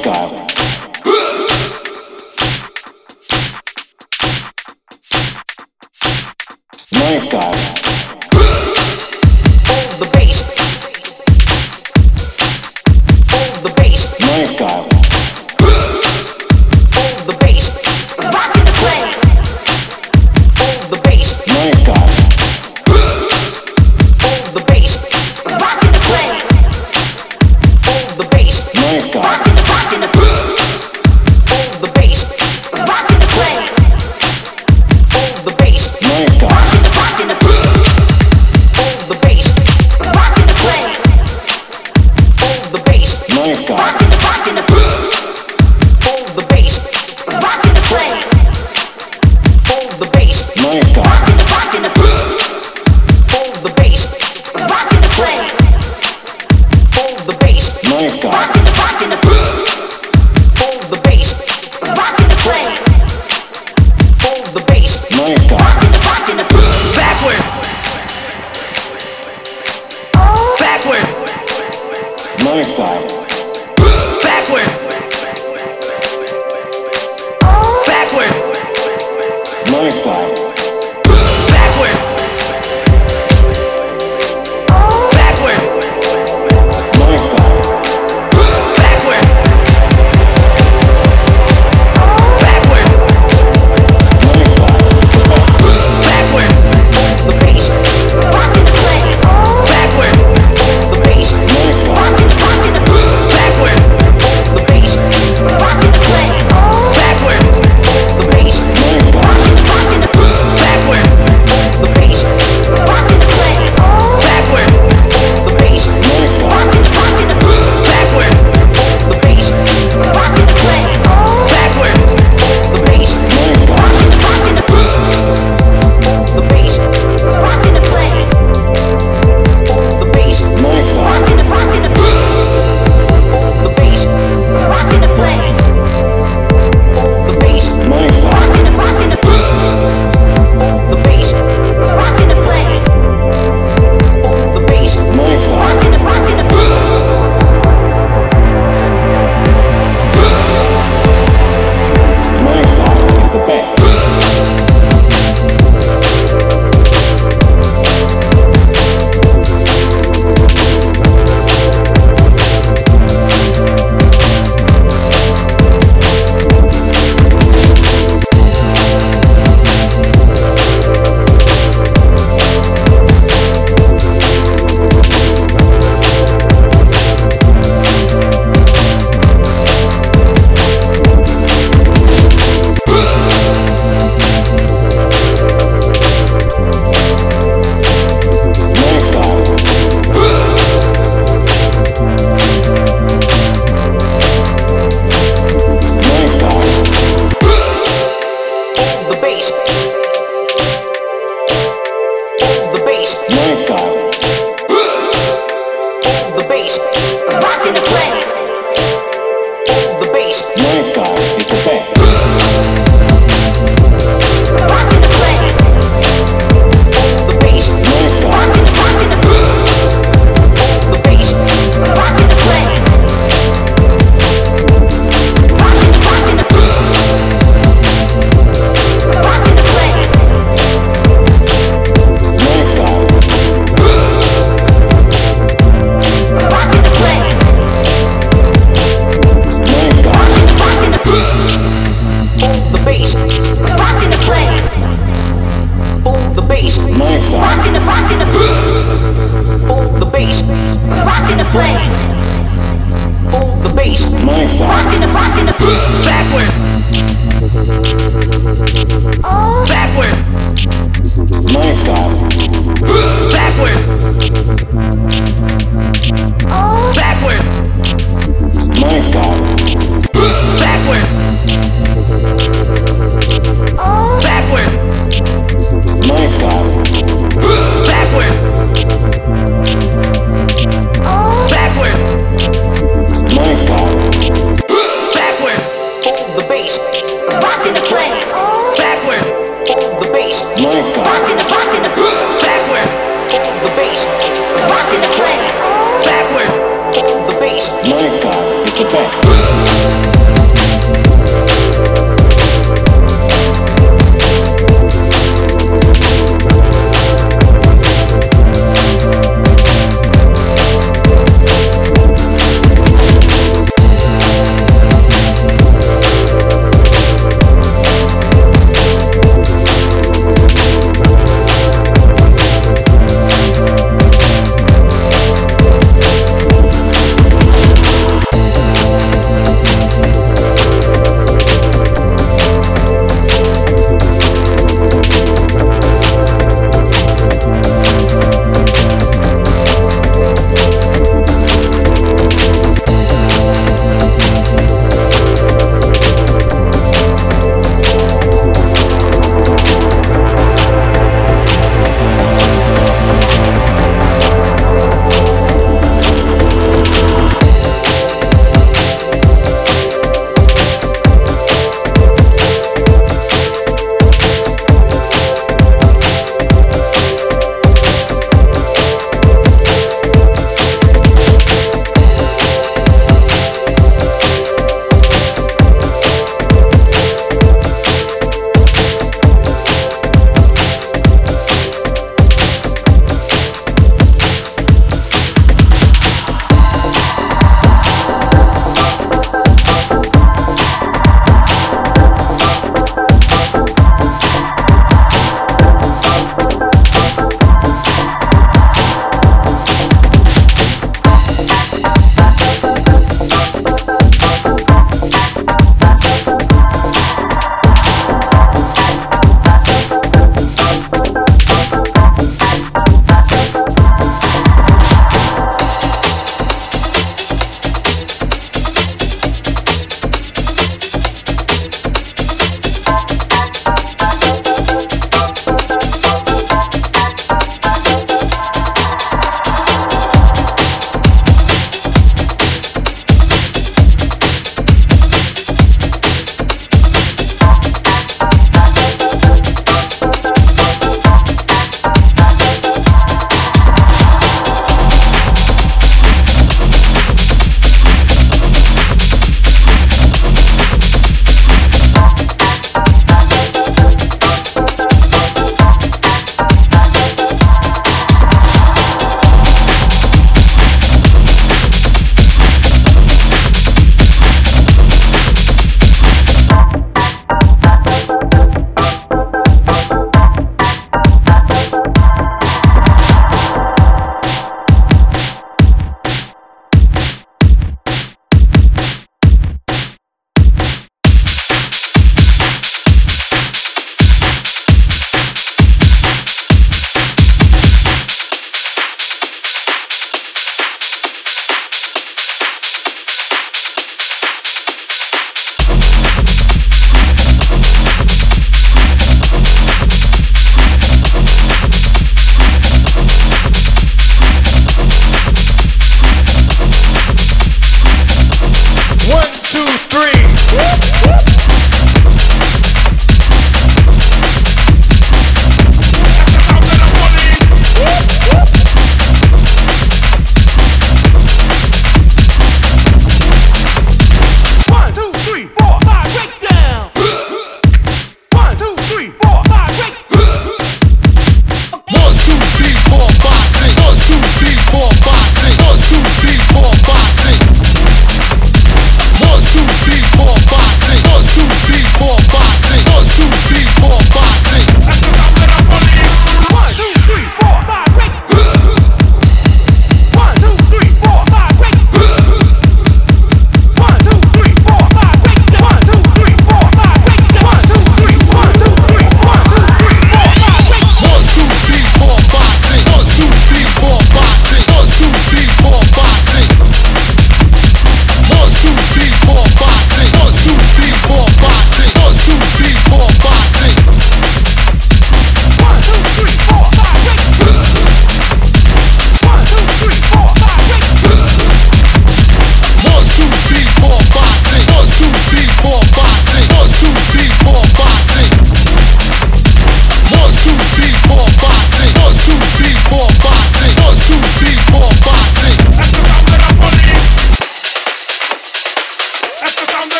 style. My style. Hold the bass. Hold the bass. My style. Hold the bass. Rock in the place. Hold the bass. My style. Hold the bass. Rock in the place. Hold the bass. My style. Rock in the place. Hold the bass. Rock in the place. Hold the bass. My style. Rock in the place. Hold the bass. Rock in the place. Hold the bass. My style. Rock in the place. Hold the bass. Rock in the place. Hold the bass. My style. Rock in the place. Hold the bass. Rock in the place. Hold the bass. My style. Rock in the place. Hold the bass. Rock in the place. Hold the bass. My style. Rock in the place. Backward. Backward. My style.